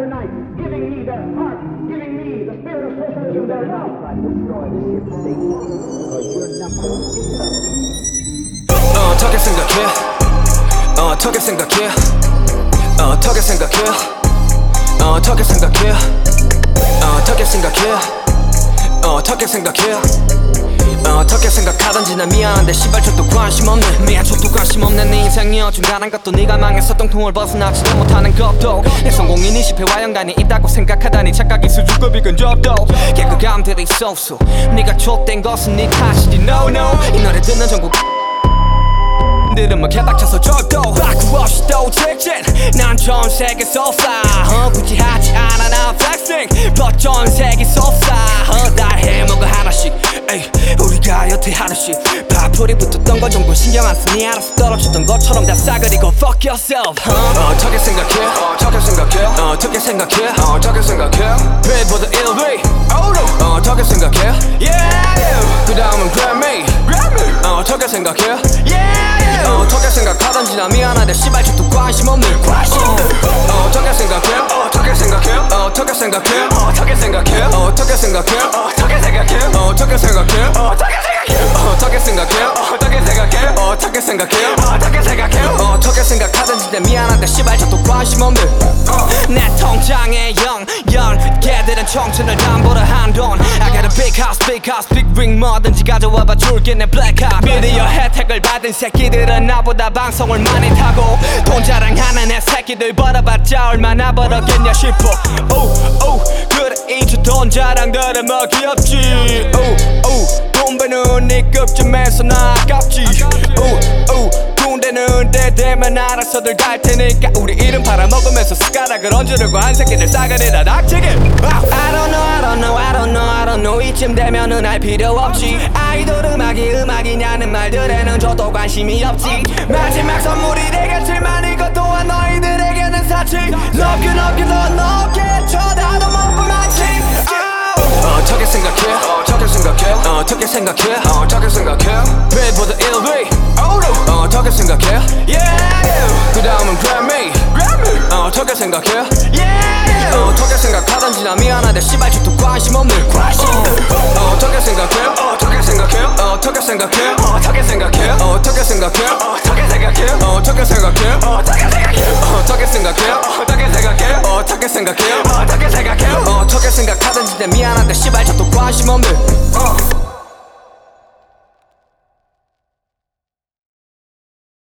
night, giving me their heart, giving me the spirit of socialism, their love. 어떻게 생각해? 어떻게 생각해? 어떻게 생각해? 어떻게 생각해? 어떻게 생각해? 어떻게 생각해? 어떻게 생각하던지 난 미안한데 시발 저도 관심 없네. 미안 저도 관심 없네. 네 인생이 어중간한 것도 네가 망해서 똥통을 벗어나지도 못하는 것도 내 성공인이 실패와 연관이 있다고 생각하다니 착각이 수준급이 근접도 개그감들이 쏘쏘 네가 좆된 것은 네 탓이지 no no. 이 노래 듣는 전국 들으면 개박쳐서 절도 바꾸 없이 또 직진 난 전 세계 쏘싸 굳이 하지 않아 난 flexing but 전 세계 쏘싸 다 해먹어 하나씩 에이 우리가 여태 하루씩 파풀이 붙었던 거 정도 신경 안 쓰니 알아서 떨어졌던 것처럼 다 싸그리고 fuck yourself 어떻게 생각해? 어떻게 생각해? 어떻게 생각해? 어떻게 생각해? Billboard 1위 어떻게 생각해? Yeah 그 다음은 Grammy 어떻게 생각해? Yeah 어떻게 생각하던지 나 미안한데 씨발 저도 관심 없네 어떻게 생각해? 어떻게 생각해? 어떻게 생각해? 어떻게 생각해? 어떻게 생각해? 어떻게 생각해? 어떻게 생각해? 어떻게 생각해? 어떻게 생각해? 어떻게 생각해? 어떻게 생각해? 어떻게 생각하던지 나 미안한데 씨발 저도 관심 없네 내 통장에 0 걔들은 청춘을 담보로 한 돈 I got a big house big ring 뭐든지 가져와봐 줄게 내 black hat 미디어 혜택을 받은 새끼들은 나보다 방송을 많이 타고 돈 자랑하는 애 새끼들 벌어봤자 얼마나 벌었겠냐 싶어 그래 이제 돈 자랑들은 뭐 귀엽지 돈 버는 네 급쯤에서 나 아깝지 군대는 때 되면 알아서들 갈 테니까 우리 이름 팔아먹으면서 숟가락을 얹으려고 한 새끼들 싸그리다 닥치게 I don't know 이쯤 되면은 알 필요 없지 아이돌 음악이냐는 말들에는 저도 관심이 없지 마지막 선물이 되겠지만 이것 또한 너희들에게는 사치 Love you 더 높게 쳐다도 못 보만치 어떻게 생각해? 어떻게 생각해? 어떻게 생각해? 어떻게 생각해? Billboard 1위 어떻게 생각해? Yeah 그 다음은 Grammy 어떻게 생각해? Yeah 어떻게 생각하던지 나 미안한데 씨발 저도 관심 없네 어떻게 생각해? 어떻게 생각해? 어떻게 생각해? 어떻게 생각해? 어떻게 생각해? 어떻게 생각해? 어떻게 생각해? 어떻게 생각해? 어떻게 생각해? 어떻게 생각해? 어떻게 생각해? 어떻게 생각해? 어떻게 생각하던지 나 미안한데 씨발 저도 관심 없네